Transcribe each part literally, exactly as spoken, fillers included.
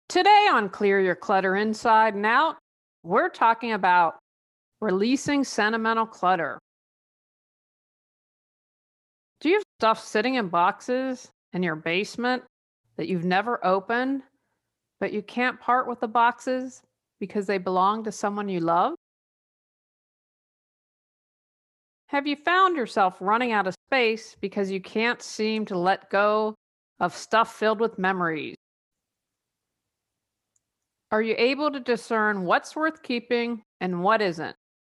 Today on Clear Your Clutter Inside and Out, we're talking about releasing sentimental clutter. Do you have stuff sitting in boxes in your basement that you've never opened, but you can't part with the boxes because they belong to someone you love? Have you found yourself running out of space because you can't seem to let go of stuff filled with memories? Are you able to discern what's worth keeping and what isn't?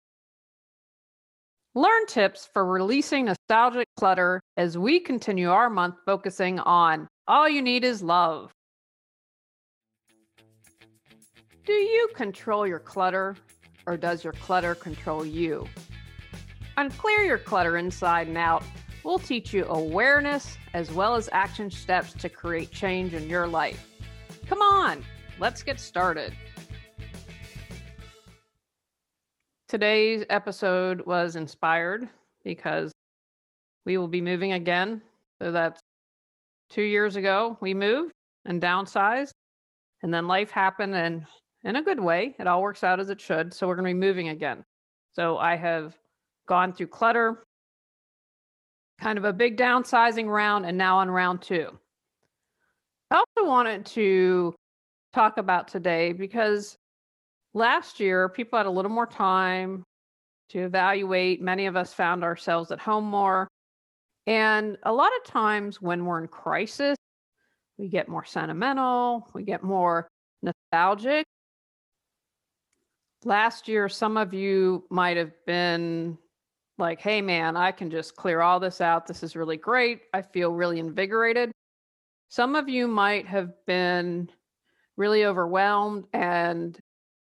Learn tips for releasing nostalgic clutter as we continue our month focusing on All You Need Is Love. Do you control your clutter, or does your clutter control you? On Clear Your Clutter Inside and Out, we'll teach you awareness as well as action steps to create change in your life. Come on, let's get started. Today's episode was inspired because we will be moving again. So that's two years ago we moved and downsized, and then life happened, and in a good way, it all works out as it should. So we're going to be moving again. So I have gone through clutter, kind of a big downsizing round, and now on round two. I also wanted to talk about today because last year, people had a little more time to evaluate. Many of us found ourselves at home more. And a lot of times when we're in crisis, we get more sentimental, we get more nostalgic. Last year, some of you might have been like, hey, man, I can just clear all this out. This is really great. I feel really invigorated. Some of you might have been really overwhelmed and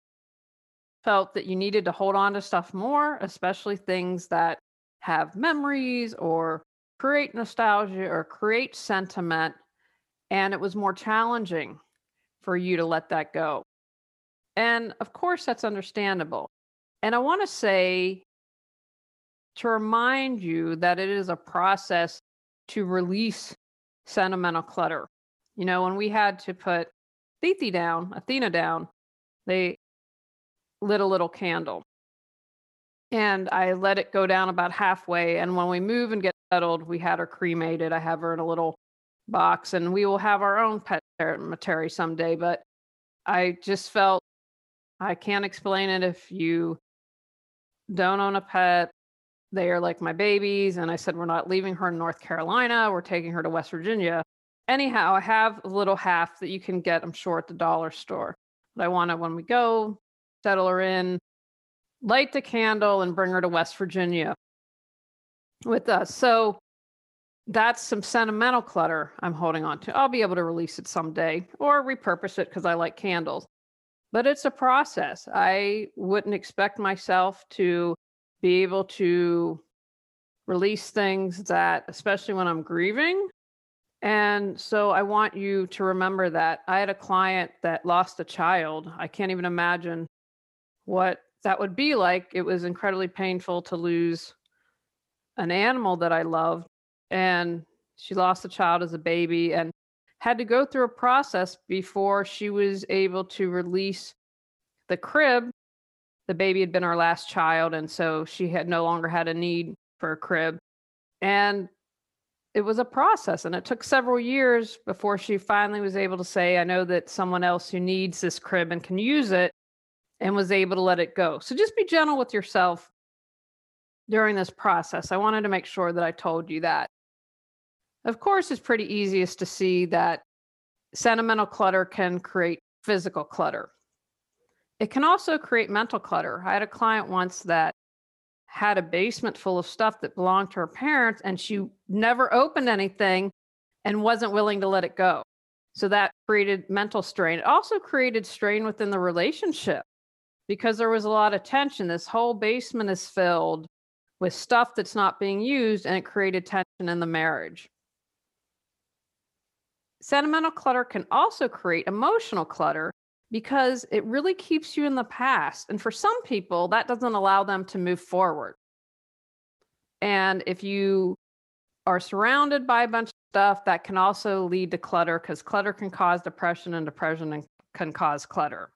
felt that you needed to hold on to stuff more, especially things that have memories or create nostalgia or create sentiment. And it was more challenging for you to let that go. And of course, that's understandable. And I want to say to remind you that it is a process to release sentimental clutter. You know, when we had to put Thithi down, Athena down, they lit a little candle. And I let it go down about halfway. And when we move and get settled, we had her cremated. I have her in a little box, and we will have our own pet cemetery someday. But I just felt I can't explain it if you don't own a pet. They are like my babies. And I said, we're not leaving her in North Carolina. We're taking her to West Virginia. Anyhow, I have a little half that you can get, I'm sure, at the dollar store. But I want to, when we go, settle her in, light the candle, and bring her to West Virginia with us. So that's some sentimental clutter I'm holding on to. I'll be able to release it someday or repurpose it because I like candles. But it's a process. I wouldn't expect myself to be able to release things that, especially when I'm grieving. And so I want you to remember that. I had a client that lost a child. I can't even imagine what that would be like. It was incredibly painful to lose an animal that I loved. And she lost a child as a baby and had to go through a process before she was able to release the crib. The baby had been our last child, and so she had no longer had a need for a crib. And it was a process, and it took several years before she finally was able to say, I know that someone else who needs this crib and can use it, and was able to let it go. So just be gentle with yourself during this process. I wanted to make sure that I told you that. Of course, it's pretty easiest to see that sentimental clutter can create physical clutter. It can also create mental clutter. I had a client once that had a basement full of stuff that belonged to her parents, and she never opened anything and wasn't willing to let it go. So that created mental strain. It also created strain within the relationship because there was a lot of tension. This whole basement is filled with stuff that's not being used, and it created tension in the marriage. Sentimental clutter can also create emotional clutter because it really keeps you in the past. And for some people, that doesn't allow them to move forward. And if you are surrounded by a bunch of stuff, that can also lead to clutter because clutter can cause depression, and depression can cause clutter.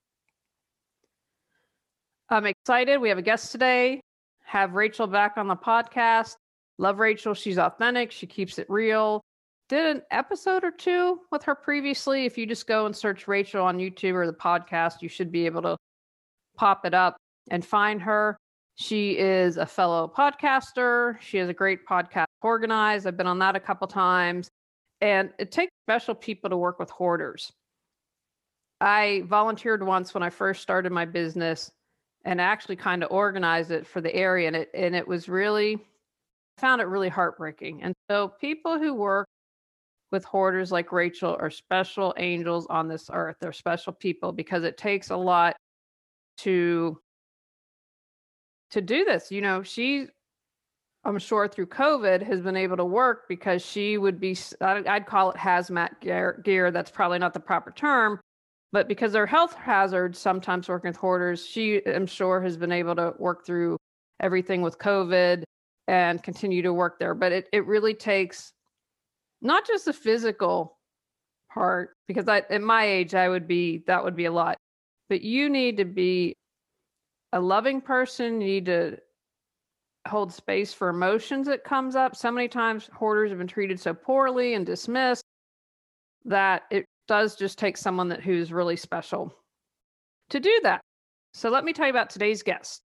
I'm excited. We have a guest today. Have Rachel back on the podcast. Love Rachel. She's authentic. She keeps it real. Did an episode or two with her previously. If you just go and search Rachel on YouTube or the podcast, you should be able to pop it up and find her. She is a fellow podcaster. She has a great podcast organized. I've been on that a couple times. And it takes special people to work with hoarders. I volunteered once when I first started my business and actually kind of organized it for the area. And it, and it was really, I found it really heartbreaking. And so people who work with hoarders like Rachel are special angels on this earth. They're special people because it takes a lot to, to do this. You know, she, I'm sure through COVID has been able to work because she would be, I'd call it hazmat gear, gear. That's probably not the proper term, but because they're health hazards, sometimes working with hoarders, she, I'm sure, has been able to work through everything with COVID and continue to work there. But it, it really takes not just the physical part, because I, at my age, I would be, that would be a lot, but you need to be a loving person. You need to hold space for emotions that comes up. So many times hoarders have been treated so poorly and dismissed that it does just take someone that who's really special to do that. So let me tell you about today's guest.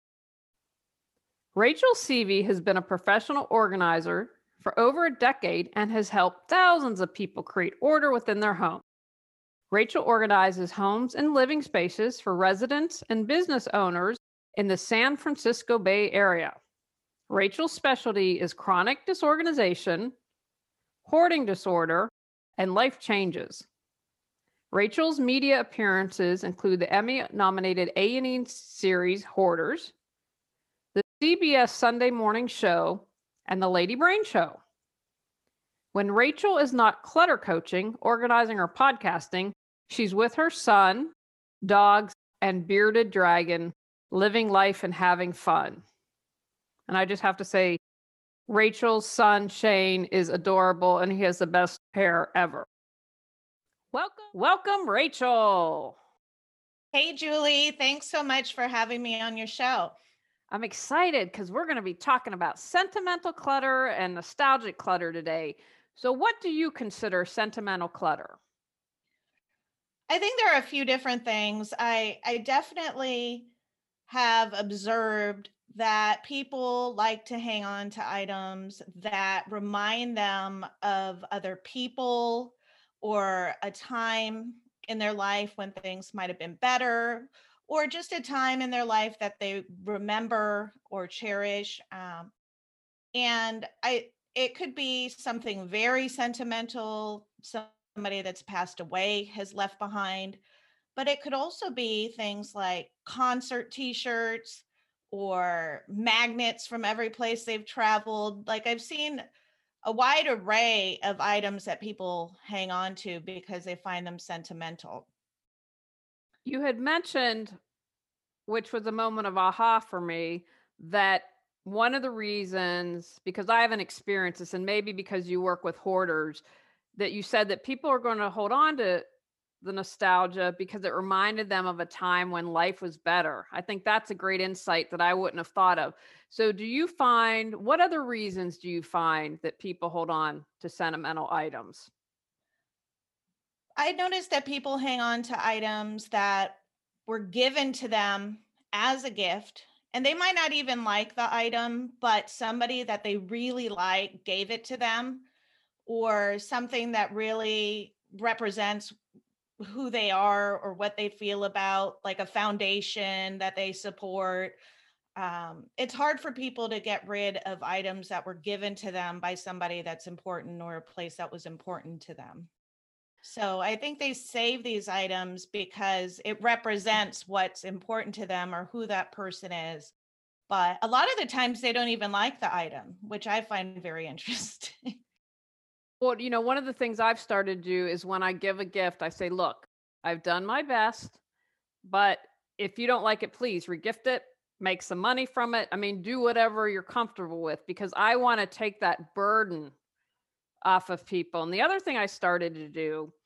Rachel Seavey has been a professional organizer for over a decade and has helped thousands of people create order within their home. Rachel organizes homes and living spaces for residents and business owners in the San Francisco Bay Area. Rachel's specialty is chronic disorganization, hoarding disorder, and life changes. Rachel's media appearances include the Emmy-nominated A and E series Hoarders, the C B S Sunday Morning Show, and the Lady Brain Show. When Rachel is not clutter coaching, organizing, or podcasting, she's with her son, dogs, and bearded dragon, living life and having fun. And I just have to say, Rachel's son, Shane, is adorable, and he has the best hair ever. Welcome, welcome, Rachel. Hey, Julie. Thanks so much for having me on your show. I'm excited because we're going to be talking about sentimental clutter and nostalgic clutter today. So what do you consider sentimental clutter? I think there are a few different things. I, I definitely have observed that people like to hang on to items that remind them of other people or a time in their life when things might have been better, or just a time in their life that they remember or cherish. Um, and I, it could be something very sentimental, somebody that's passed away has left behind, but it could also be things like concert t-shirts or magnets from every place they've traveled. Like I've seen a wide array of items that people hang on to because they find them sentimental. You had mentioned, which was a moment of aha for me, that one of the reasons, because I haven't experienced this, and maybe because you work with hoarders, that you said that people are going to hold on to the nostalgia because it reminded them of a time when life was better. I think that's a great insight that I wouldn't have thought of. So do you find, what other reasons do you find that people hold on to sentimental items? I noticed that people hang on to items that were given to them as a gift, and they might not even like the item, but somebody that they really like gave it to them, or something that really represents who they are or what they feel about, like a foundation that they support. Um, it's hard for people to get rid of items that were given to them by somebody that's important or a place that was important to them. So I think they save these items because it represents what's important to them or who that person is. But a lot of the times they don't even like the item, which I find very interesting. Well, you know, one of the things I've started to do is when I give a gift, I say, look, I've done my best, but if you don't like it, please regift it, make some money from it. I mean, do whatever you're comfortable with, because I want to take that burden off of people. And the other thing I started to do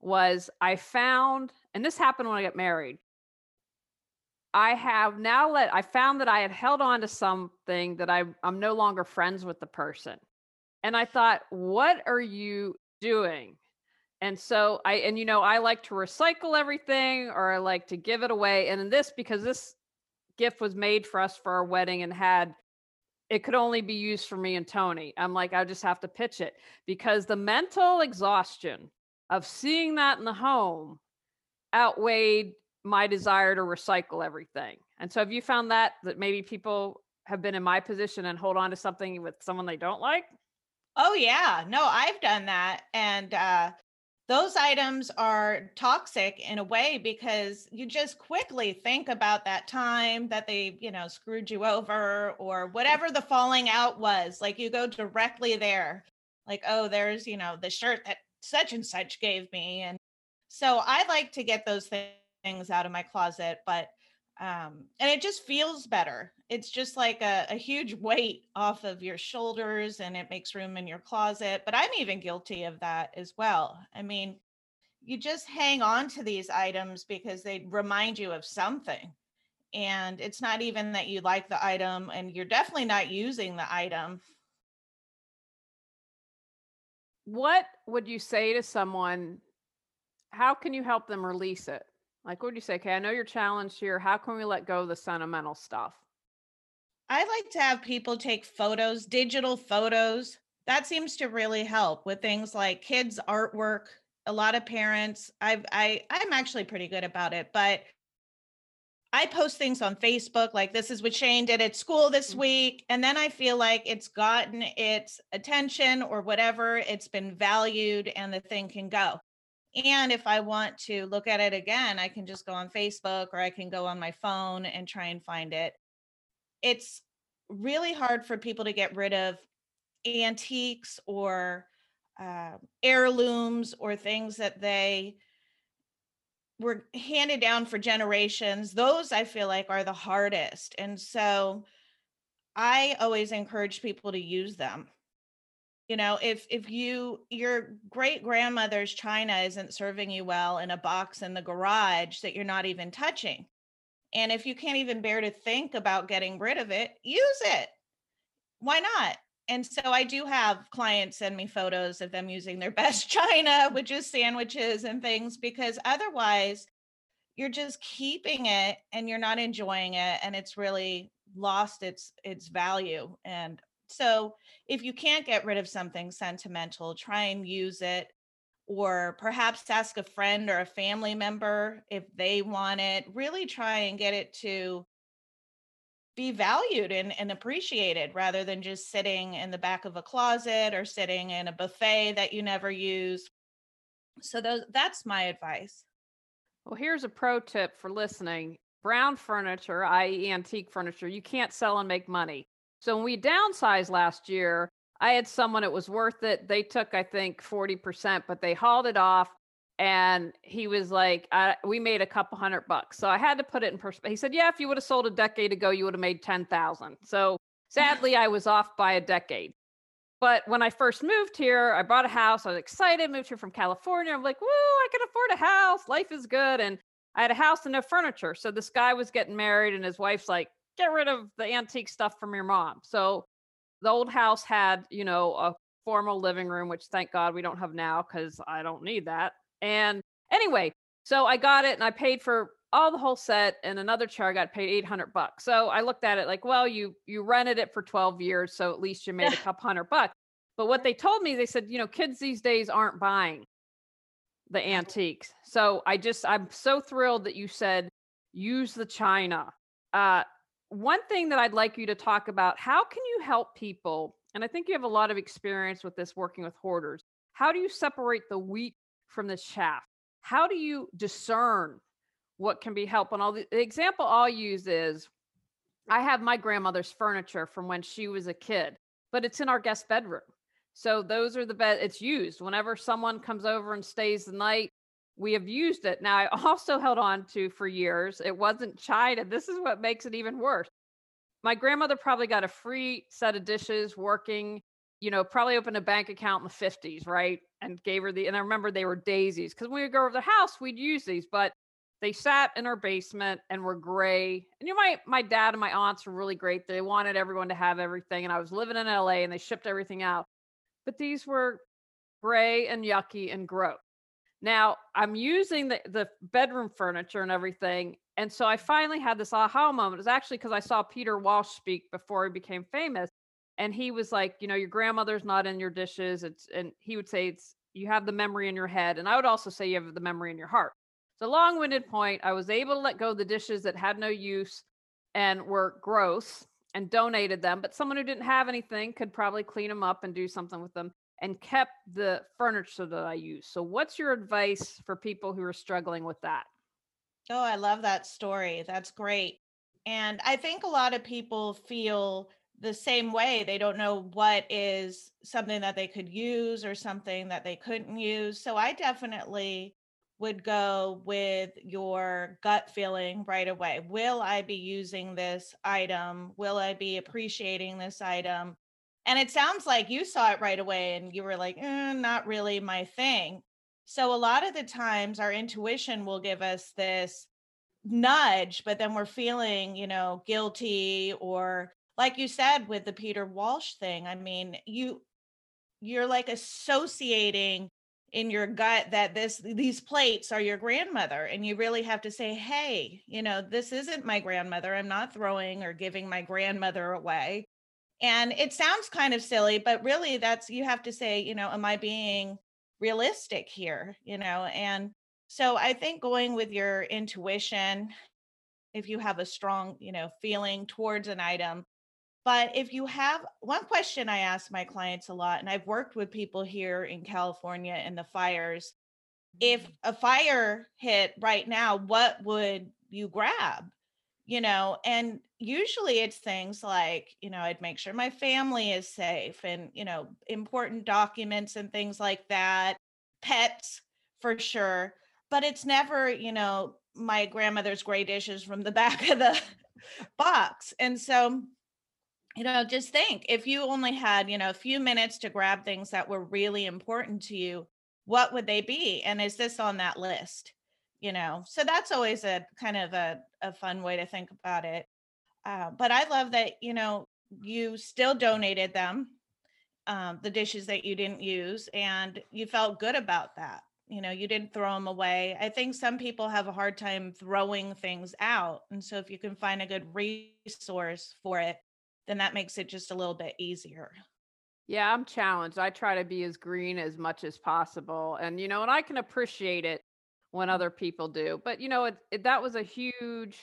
was I found, and this happened when I got married. I have now let I found that I had held on to something that I I'm no longer friends with the person. And I thought, "What are you doing?" And so I and you know, I like to recycle everything or I like to give it away. And in this, because this gift was made for us for our wedding and had it could only be used for me and Tony. I'm like, I just have to pitch it because the mental exhaustion of seeing that in the home outweighed my desire to recycle everything. And so have you found that that maybe people have been in my position and hold on to something with someone they don't like? Oh yeah, no, I've done that. And uh those items are toxic in a way because you just quickly think about that time that they, you know, screwed you over or whatever the falling out was. Like you go directly there. Like, oh, there's, you know, the shirt that such and such gave me. And so I like to get those thi- things out of my closet, but um and it just feels better. It's just like a, a huge weight off of your shoulders and it makes room in your closet. But I'm even guilty of that as well. I mean, you just hang on to these items because they remind you of something. And it's not even that you like the item and you're definitely not using the item. What would you say to someone? How can you help them release it? Like, what would you say? Okay, I know you're challenged here. How can we let go of the sentimental stuff? I like to have people take photos, digital photos. That seems to really help with things like kids' artwork. A lot of parents, I've I I'm actually pretty good about it, but I post things on Facebook like this is what Shane did at school this Mm. week. And then I feel like it's gotten its attention or whatever, it's been valued and the thing can go. And if I want to look at it again, I can just go on Facebook or I can go on my phone and try and find it. It's really hard for people to get rid of antiques or uh, heirlooms or things that they were handed down for generations. Those I feel like are the hardest. And so I always encourage people to use them. You know, if if you your great grandmother's china isn't serving you well in a box in the garage that you're not even touching. And if you can't even bear to think about getting rid of it, use it. Why not? And so I do have clients send me photos of them using their best china, which is sandwiches and things, because otherwise you're just keeping it and you're not enjoying it and it's really lost its its value. And so if you can't get rid of something sentimental, try and use it or perhaps ask a friend or a family member if they want it. Really try and get it to be valued and, and appreciated rather than just sitting in the back of a closet or sitting in a buffet that you never use. So those that's my advice. Well, here's a pro tip for listening. Brown furniture, that is antique furniture, you can't sell and make money. So when we downsized last year, I had someone, it was worth it. They took, I think, forty percent, but they hauled it off. And he was like, I, we made a couple hundred bucks. So I had to put it in perspective. He said, yeah, if you would have sold a decade ago, you would have made ten thousand. So sadly, I was off by a decade. But when I first moved here, I bought a house. I was excited, moved here from California. I'm like, woo, I can afford a house. Life is good. And I had a house and no furniture. So this guy was getting married, and his wife's like, get rid of the antique stuff from your mom. So the old house had, you know, a formal living room, which thank God we don't have now because I don't need that. And anyway, so I got it and I paid for all the whole set, and another chair I got paid eight hundred bucks. So I looked at it like, well, you you rented it for twelve years, so at least you made a couple hundred bucks. But what they told me, they said, you know, kids these days aren't buying the antiques. So I just I'm so thrilled that you said use the china. Uh one thing that I'd like you to talk about, how can you help people? And I think you have a lot of experience with this working with hoarders. How do you separate the wheat from the chaff? How do you discern what can be helpful? And all the, the example I'll use is I have my grandmother's furniture from when she was a kid, but it's in our guest bedroom. So those are the bed it's used. Whenever someone comes over and stays the night, we have used it. Now I also held on to for years. It wasn't china. This is what makes it even worse. My grandmother probably got a free set of dishes working you know, probably opened a bank account in the fifties, right? And gave her the, and I remember they were daisies because when we would go over the house, we'd use these, but they sat in our basement and were gray. And you know, my, my dad and my aunts were really great. They wanted everyone to have everything. And I was living in L A and they shipped everything out. But these were gray and yucky and gross. Now I'm using the, the bedroom furniture and everything. And so I finally had this aha moment. It was actually because I saw Peter Walsh speak before he became famous. And he was like, you know, your grandmother's not in your dishes. It's, and he would say, it's, you have the memory in your head. And I would also say you have the memory in your heart. So long winded point, I was able to let go of the dishes that had no use and were gross and donated them. But someone who didn't have anything could probably clean them up and do something with them, and kept the furniture that I use. So what's your advice for people who are struggling with that? Oh, I love that story. That's great. And I think a lot of people feel the same way. They don't know what is something that they could use or something that they couldn't use. So I definitely would go with your gut feeling right away. Will I be using this item? Will I be appreciating this item? And it sounds like you saw it right away and you were like, eh, not really my thing. So a lot of the times our intuition will give us this nudge, but then we're feeling, you know, guilty, or like you said with the Peter Walsh thing. I mean, you you're like associating in your gut that this these plates are your grandmother, and you really have to say, hey, you know, this isn't my grandmother. I'm not throwing or giving my grandmother away. And it sounds kind of silly, but really that's, you have to say, you know, am I being realistic here? You know, and so I think going with your intuition, if you have a strong, you know, feeling towards an item. But if you have one question I ask my clients a lot, and I've worked with people here in California in the fires, if a fire hit right now, what would you grab? You know, and usually it's things like, you know, I'd make sure my family is safe and, you know, important documents and things like that, pets for sure. But it's never, you know, my grandmother's gray dishes from the back of the box. And so, you know, just think if you only had, you know, a few minutes to grab things that were really important to you, what would they be? And is this on that list? You know, so that's always a kind of a, a fun way to think about it. Uh, but I love that, you know, you still donated them, um, the dishes that you didn't use, and you felt good about that. You know, you didn't throw them away. I think some people have a hard time throwing things out. And so if you can find a good resource for it, then that makes it just a little bit easier. Yeah, I'm challenged. I try to be as green as much as possible. And, you know, and I can appreciate it when other people do. But, you know, it, it, that was a huge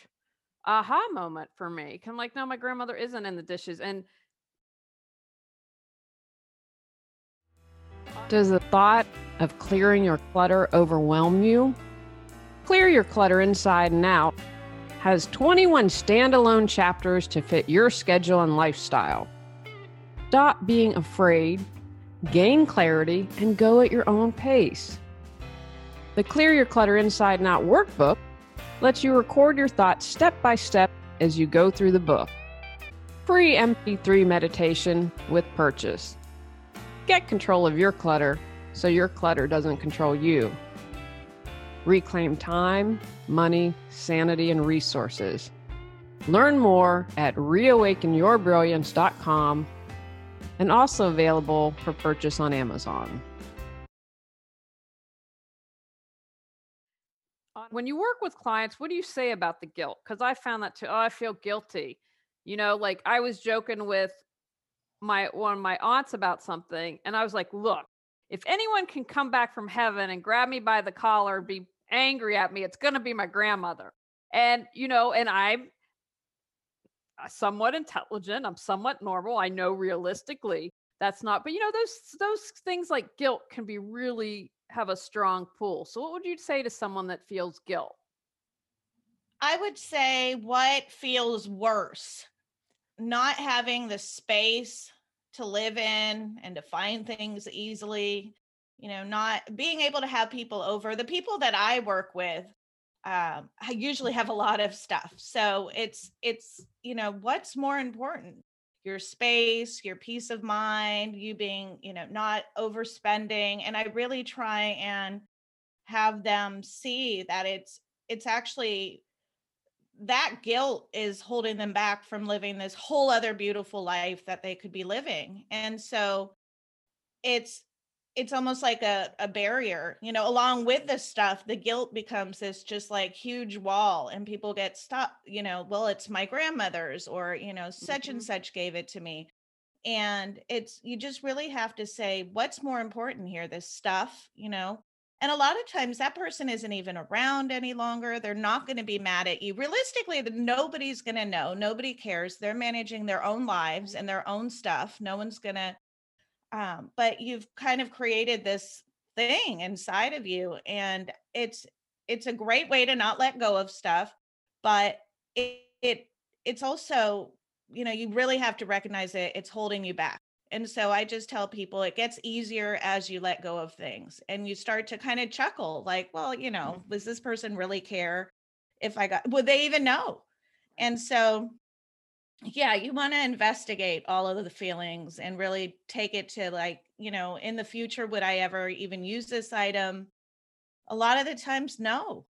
aha moment for me. 'Cause I'm like, no, my grandmother isn't in the dishes. And does the thought of clearing your clutter overwhelm you? Clear Your Clutter Inside and Out has twenty-one standalone chapters to fit your schedule and lifestyle. Stop being afraid, gain clarity, and go at your own pace. The Clear Your Clutter Inside and Out workbook lets you record your thoughts step by step as you go through the book. Free M P three meditation with purchase. Get control of your clutter so your clutter doesn't control you. Reclaim time, money, sanity, and resources. Learn more at reawaken your brilliance dot com, and also available for purchase on Amazon. When you work with clients, what do you say about the guilt? Because I found that too. Oh, I feel guilty. You know, like I was joking with my one of my aunts about something, and I was like, look, if anyone can come back from heaven and grab me by the collar and be angry at me, it's going to be my grandmother. And, you know, and I'm somewhat intelligent, I'm somewhat normal. I know realistically that's not, but you know, those those things like guilt can be really have a strong pull. So what would you say to someone that feels guilt? I would say what feels worse, not having the space to live in and to find things easily, you know, not being able to have people over. The people that I work with, um, I usually have a lot of stuff. So it's, it's, you know, what's more important? your space, your peace of mind, you being, you know, not overspending. And I really try and have them see that it's it's actually that guilt is holding them back from living this whole other beautiful life that they could be living. And so it's it's almost like a, a barrier, you know, along with this stuff, the guilt becomes this just like huge wall and people get stuck, you know, well, it's my grandmother's or, you know, such and Mhm. such gave it to me. And it's you just really have to say, what's more important here, this stuff, you know? And a lot of times that person isn't even around any longer. They're not going to be mad at you. Realistically, the- nobody's going to know. Nobody cares. They're managing their own lives and their own stuff. No one's going to um but you've kind of created this thing inside of you, and it's it's a great way to not let go of stuff, but it, it it's also, you know, you really have to recognize it, it's holding you back. And so I just tell people it gets easier as you let go of things and you start to kind of chuckle like, well, you know, does this person really care if I got, would they even know? And so yeah, you want to investigate all of the feelings and really take it to like, you know, in the future, would I ever even use this item? A lot of the times, no.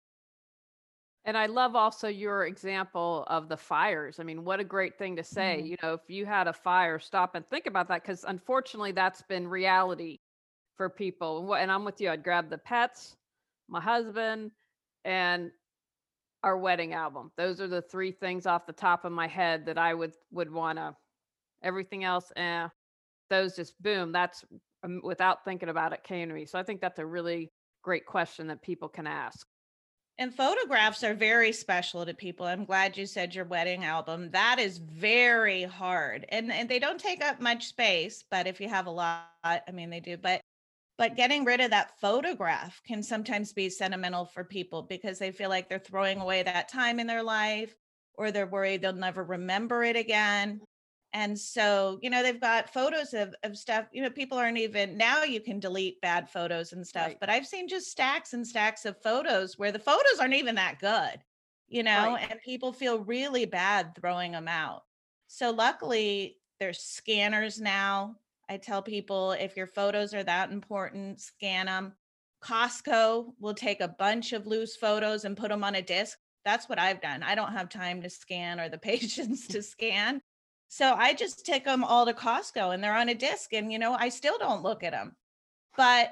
And I love also your example of the fires. I mean, what a great thing to say. Mhm. You know, if you had a fire, stop and think about that because unfortunately that's been reality for people. And, what, and I'm with you. I'd grab the pets, my husband, and our wedding album. Those are the three things off the top of my head that I would would want to. Everything else, eh, those just boom. That's um, without thinking about it came to me. So I think that's a really great question that people can ask. And photographs are very special to people. I'm glad you said your wedding album. That is very hard. And and they don't take up much space, but if you have a lot, I mean they do. But but getting rid of that photograph can sometimes be sentimental for people because they feel like they're throwing away that time in their life or they're worried they'll never remember it again. And so, you know, they've got photos of, of stuff, you know, people aren't even now you can delete bad photos and stuff, Right. but I've seen just stacks and stacks of photos where the photos aren't even that good, you know, Right. and people feel really bad throwing them out. So luckily there's scanners now. I tell people if your photos are that important, scan them. Costco will take a bunch of loose photos and put them on a disc. That's what I've done. I don't have time to scan or the patience to scan. So I just take them all to Costco and they're on a disc and you know, I still don't look at them. But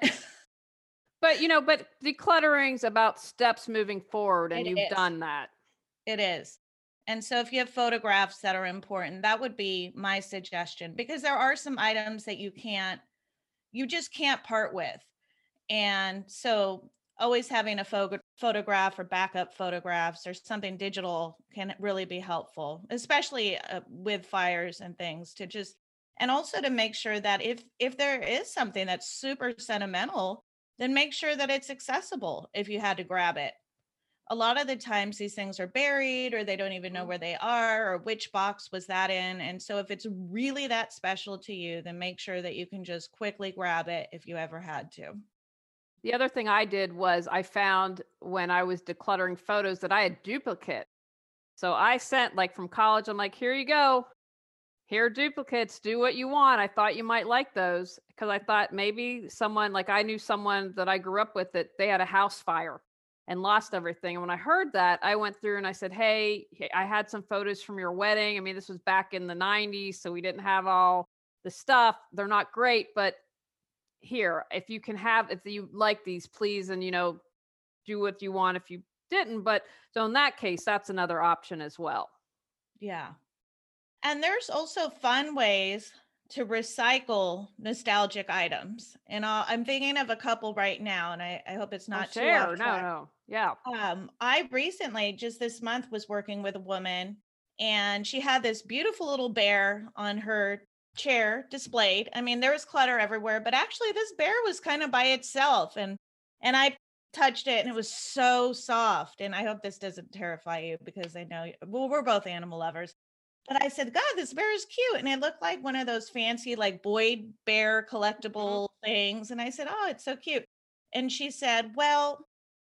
But, you know, but decluttering's about steps moving forward, and it you've is. done that. It is. And so if you have photographs that are important, that would be my suggestion because there are some items that you can't you just can't part with. And so always having a pho- photograph or backup photographs or something digital can really be helpful, especially uh, with fires and things to just and also to make sure that if if there is something that's super sentimental, then make sure that it's accessible if you had to grab it. A lot of the times these things are buried or they don't even know Mhm. where they are or which box was that in. And so if it's really that special to you, then make sure that you can just quickly grab it if you ever had to. The other thing I did was I found when I was decluttering photos that I had duplicate. So I sent like from college, I'm like, here you go. Here are duplicates. Do what you want. I thought you might like those because I thought maybe someone like I knew someone that I grew up with that they had a house fire and lost everything. And when I heard that, I went through and I said, hey, hey, I had some photos from your wedding. I mean, this was back in the nineties, so we didn't have all the stuff. They're not great, but here, if you can have, if you like these, please, and you know, do what you want if you didn't. But so in that case, that's another option as well. Yeah. And there's also fun ways to recycle nostalgic items. And I'll, I'm thinking of a couple right now, and I, I hope it's Oh, not too off share. No, track. no. Yeah. Um, I recently, just this month, was working with a woman, and she had this beautiful little bear on her chair displayed. I mean, there was clutter everywhere, but actually, this bear was kind of by itself, and and I touched it, and it was so soft. And I hope this doesn't terrify you because I know well, we're both animal lovers. But I said, God, this bear is cute. And it looked like one of those fancy, like Boyd bear Mhm. collectible things. And I said, oh, it's so cute. And she said, well,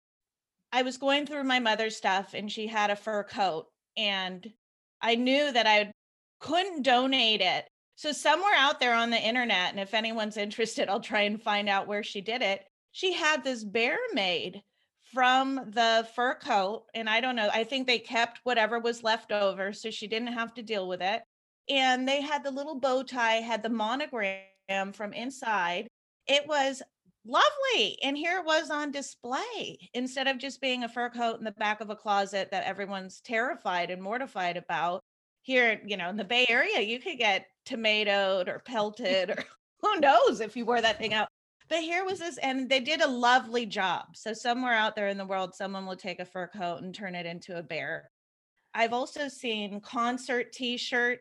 I was going through my mother's stuff and she had a fur coat. And I knew that I couldn't donate it. So somewhere out there on the internet, and if anyone's interested, I'll try and find out where she did it. She had this bear made from the fur coat. And I don't know, I think they kept whatever was left over so she didn't have to deal with it. And they had the little bow tie, had the monogram from inside. It was lovely. And here it was on display instead of just being a fur coat in the back of a closet that everyone's terrified and mortified about. Here, you know, in the Bay Area, you could get tomatoed or pelted or who knows if you wore that thing out. But here was this, and they did a lovely job. So somewhere out there in the world, someone will take a fur coat and turn it into a bear. I've also seen concert t-shirt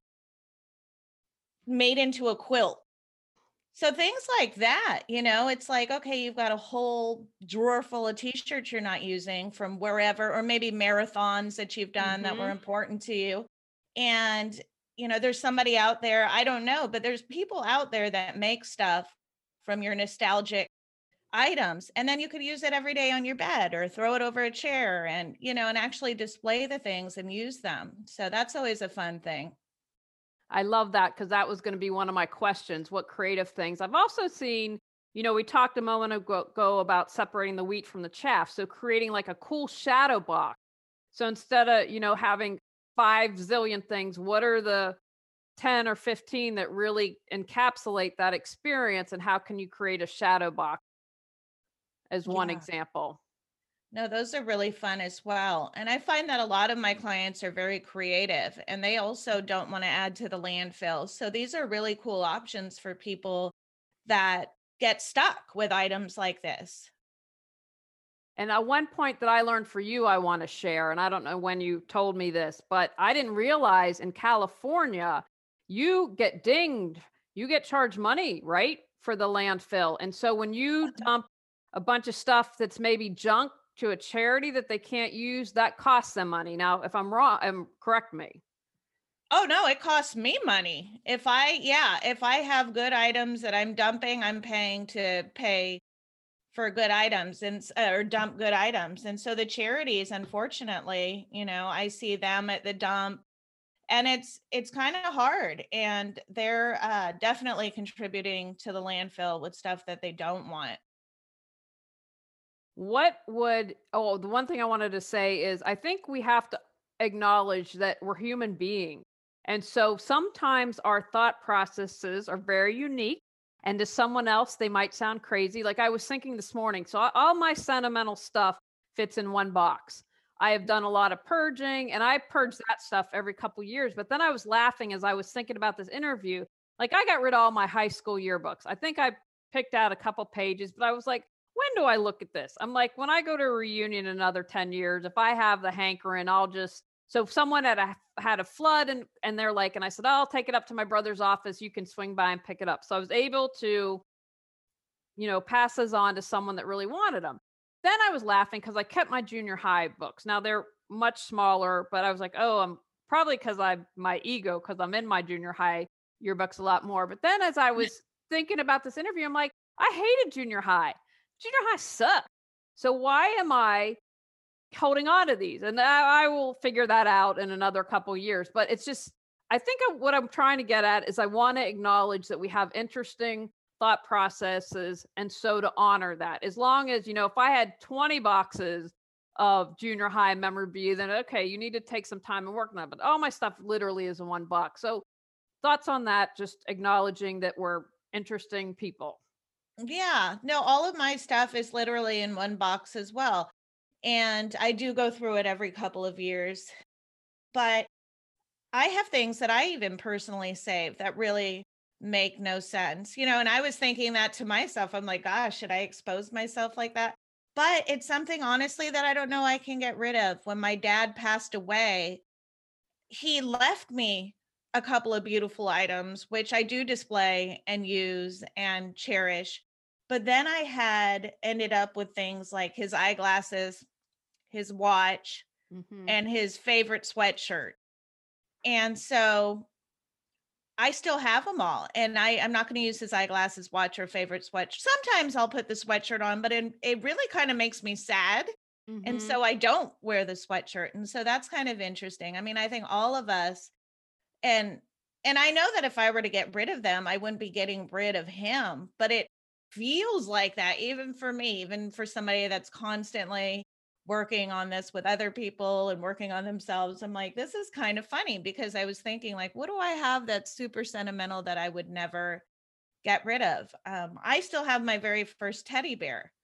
made into a quilt. So things like that, you know, it's like, okay, you've got a whole drawer full of t-shirts you're not using from wherever, or maybe marathons that you've done that were Mhm. important to you. And, you know, there's somebody out there, I don't know, but there's people out there that make stuff from your nostalgic items. And then you could use it every day on your bed or throw it over a chair and, you know, and actually display the things and use them. So that's always a fun thing. I love that because that was going to be one of my questions. What creative things? I've also seen, you know, we talked a moment ago ago about separating the wheat from the chaff. So creating like a cool shadow box. So instead of, you know, having five zillion things, what are the ten or fifteen that really encapsulate that experience? And how can you create a shadow box as one Yeah. example? No, those are really fun as well. And I find that a lot of my clients are very creative and they also don't want to add to the landfill. So these are really cool options for people that get stuck with items like this. And at one point that I learned for you, I want to share, and I don't know when you told me this, but I didn't realize in California, you get dinged, you get charged money, right, for the landfill. And so when you dump a bunch of stuff that's maybe junk to a charity that they can't use, that costs them money. Now, if I'm wrong, um, correct me. Oh no, it costs me money. If I, yeah, if I have good items that I'm dumping, I'm paying to pay for good items and s- uh, or dump good items. And so the charities, unfortunately, you know, I see them at the dump and it's it's kind of hard and they're uh, definitely contributing to the landfill with stuff that they don't want. What would oh, the one thing I wanted to say is I think we have to acknowledge that we're human beings. And so sometimes our thought processes are very unique. And to someone else, they might sound crazy. Like I was thinking this morning. So a- all my sentimental stuff fits in one box. I have done a lot of purging and I purge that stuff every couple years. But then I was laughing as I was thinking about this interview. Like I got rid of all my high school yearbooks. I think I picked out a couple pages, but I was like, when do I look at this? I'm like, when I go to a reunion in another ten years, if I have the hankering, I'll just so if someone had a had a flood and and they're like, and I said, oh, I'll take it up to my brother's office. You can swing by and pick it up. So I was able to, you know, pass those on to someone that really wanted them. Then I was laughing because I kept my junior high books. Now they're much smaller, but I was like, oh, I'm probably because I my ego, because I'm in my junior high yearbooks a lot more. But then as I was thinking about this interview, I'm like, I hated junior high. Junior high sucked. So why am I holding on to these? And I, I will figure that out in another couple years. But it's just, I think of what I'm trying to get at is I want to acknowledge that we have interesting thought processes. And so to honor that, as long as, you know, if I had twenty boxes of junior high memorabilia, then okay, you need to take some time and work on that. But all my stuff literally is in one box. So thoughts on that, just acknowledging that we're interesting people. Yeah, no, all of my stuff is literally in one box as well. And I do go through it every couple of years. But I have things that I even personally save that really make no sense, you know, and I was thinking that to myself. I'm like, gosh, should I expose myself like that? But it's something honestly that I don't know I can get rid of. When my dad passed away, he left me a couple of beautiful items, which I do display and use and cherish. But then I had ended up with things like his eyeglasses, his watch, Hmm. and his favorite sweatshirt. And so I still have them all, and I I'm not gonna use his eyeglasses, watch, or favorite sweat sometimes I'll put the sweatshirt on, but it it really kinda makes me sad, and Hmm. so I don't wear the sweatshirt, and so that's kind of interesting. I mean, I think all of us and and I know that if I were to get rid of them, I wouldn't be getting rid of him, but it feels like that even for me, even for somebody that's constantly working on this with other people and working on themselves. I'm like, this is kind of funny because I was thinking like, what do I have that's super sentimental that I would never get rid of? Um, I still have my very first teddy bear.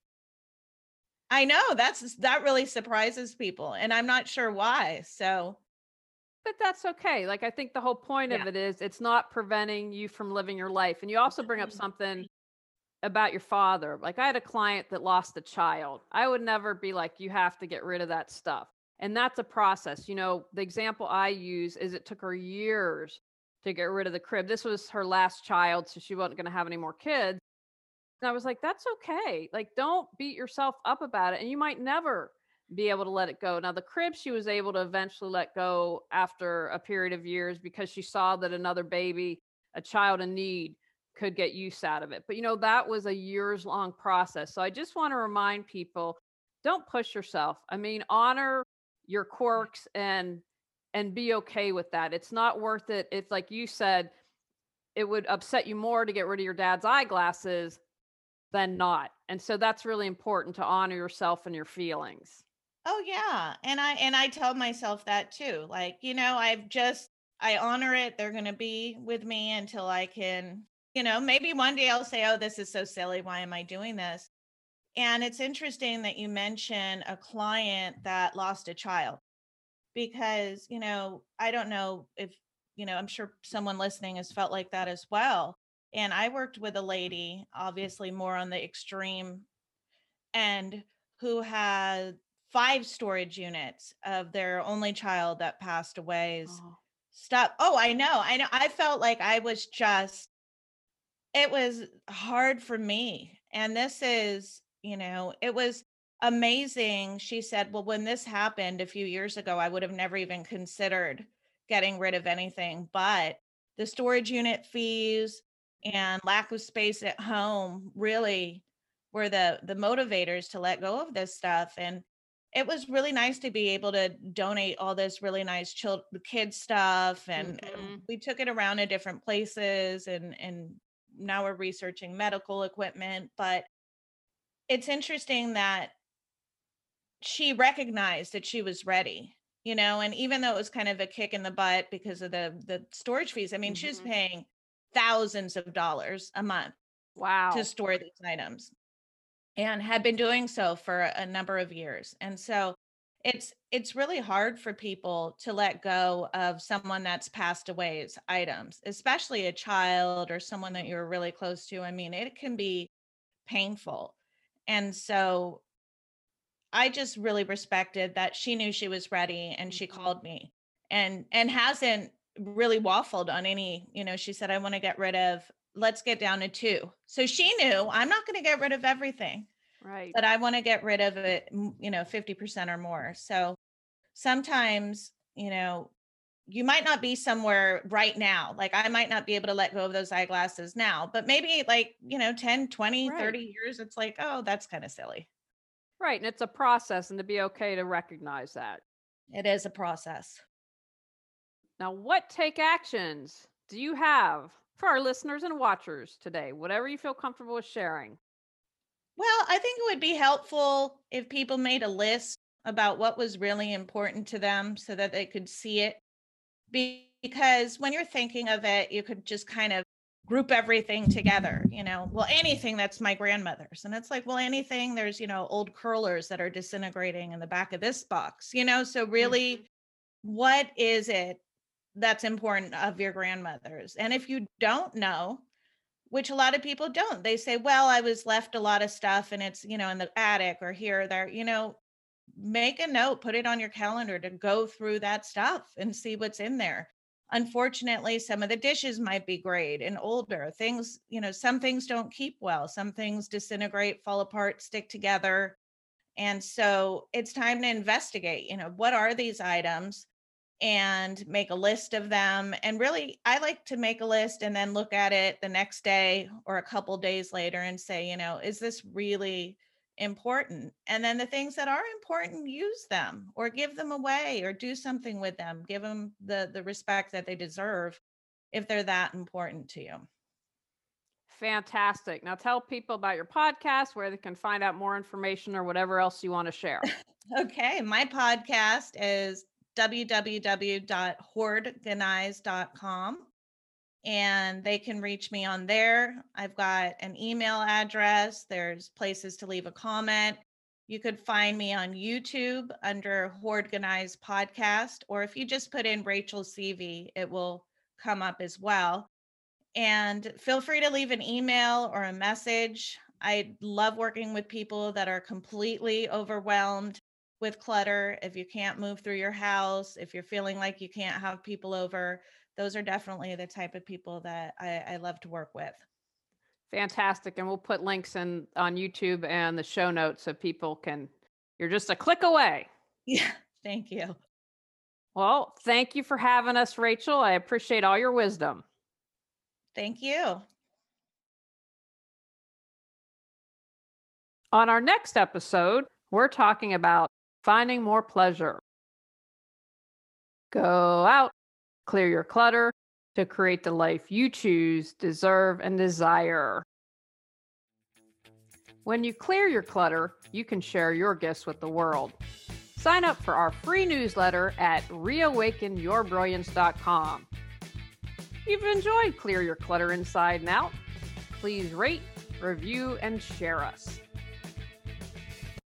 I know that's that really surprises people, and I'm not sure why. So, But that's okay. Like, I think the whole point yeah. of it is it's not preventing you from living your life. And you also bring up something about your father. Like, I had a client that lost a child. I would never be like, you have to get rid of that stuff. And that's a process. You know, the example I use is it took her years to get rid of the crib. This was her last child, so she wasn't going to have any more kids. And I was like, that's okay. Like, don't beat yourself up about it. And you might never be able to let it go. Now, the crib she was able to eventually let go after a period of years because she saw that another baby, a child in need, could get use out of it. But, you know, that was a years long process. So I just want to remind people, don't push yourself. I mean, honor your quirks and and be okay with that. It's not worth it if, like you said, it would upset you more to get rid of your dad's eyeglasses than not. And so that's really important to honor yourself and your feelings. Oh yeah. And I and I tell myself that too. Like, you know, I've just I honor it. They're going to be with me until I can, you know, maybe one day I'll say, "Oh, this is so silly. Why am I doing this?" And it's interesting that you mention a client that lost a child because, you know, I don't know if, you know, I'm sure someone listening has felt like that as well. And I worked with a lady, obviously more on the extreme end, who had five storage units of their only child that passed away's Oh, stuff. Oh, I know. I know. I felt like I was just, it was hard for me. And this is, you know, it was amazing. She said, well, when this happened a few years ago, I would have never even considered getting rid of anything. But the storage unit fees and lack of space at home really were the the motivators to let go of this stuff. And it was really nice to be able to donate all this really nice child kid stuff. And uh, hmm we took it around to different places, and and now we're researching medical equipment. But it's interesting that she recognized that she was ready, you know, and even though it was kind of a kick in the butt because of the the storage fees, I mean, she was hmm paying thousands of dollars a month to Wow. store these items and had been doing so for a number of years. And so it's it's really hard for people to let go of someone that's passed away's items, especially a child or someone that you're really close to. I mean, it can be painful. And so I just really respected that she knew she was ready and she hmm called me and and hasn't really waffled on any, you know, she said, I want to get rid of, let's get down to two. So she knew I'm not going to get rid of everything, Right. but I want to get rid of it, you know, fifty percent or more. So sometimes, you know, you might not be somewhere right now. Like I might not be able to let go of those eyeglasses now, but maybe like, you know, ten, twenty, Right. thirty years, it's like, oh, that's kind of silly. Right. And it's a process and to be okay to recognize that. It is a process. Now, what take actions do you have for our listeners and watchers today? Whatever you feel comfortable with sharing. Well, I think it would be helpful if people made a list about what was really important to them so that they could see it. Be- Because when you're thinking of it, you could just kind of group everything together, you know, well, anything that's my grandmother's. And it's like, well, anything, there's, you know, old curlers that are disintegrating in the back of this box, you know? So, really, hmm what is it that's important of your grandmother's? And if you don't know, which a lot of people don't. They say, well, I was left a lot of stuff and it's, you know, in the attic or here or there, you know, make a note, put it on your calendar to go through that stuff and see what's in there. Unfortunately, some of the dishes might be grayed and older. Things, you know, some things don't keep well. Some things disintegrate, fall apart, stick together. And so it's time to investigate, you know, what are these items and make a list of them. And really, I like to make a list and then look at it the next day or a couple days later and say, you know, is this really important? And then the things that are important, use them or give them away or do something with them, give them the the respect that they deserve. if they're that important to you. Fantastic. Now tell people about your podcast, where they can find out more information or whatever else you want to share. Okay. My podcast is w w w dot hoardganize dot com. And they can reach me on there. I've got an email address. There's places to leave a comment. You could find me on YouTube under Hoardganize Podcast, or if you just put in Rachel Seavey, it will come up as well. And feel free to leave an email or a message. I love working with people that are completely overwhelmed with clutter. If you can't move through your house, if you're feeling like you can't have people over, those are definitely the type of people that I, I love to work with. Fantastic. And we'll put links in on YouTube and the show notes so people can, you're just a click away. Yeah, thank you. Well, thank you for having us, Rachel. I appreciate all your wisdom. Thank you. On our next episode, we're talking about finding more pleasure. Go out, clear your clutter to create the life you choose, deserve, and desire. When you clear your clutter, you can share your gifts with the world. Sign up for our free newsletter at reawaken your brilliance dot com. If you've enjoyed Clear Your Clutter Inside and Out, please rate, review, and share us.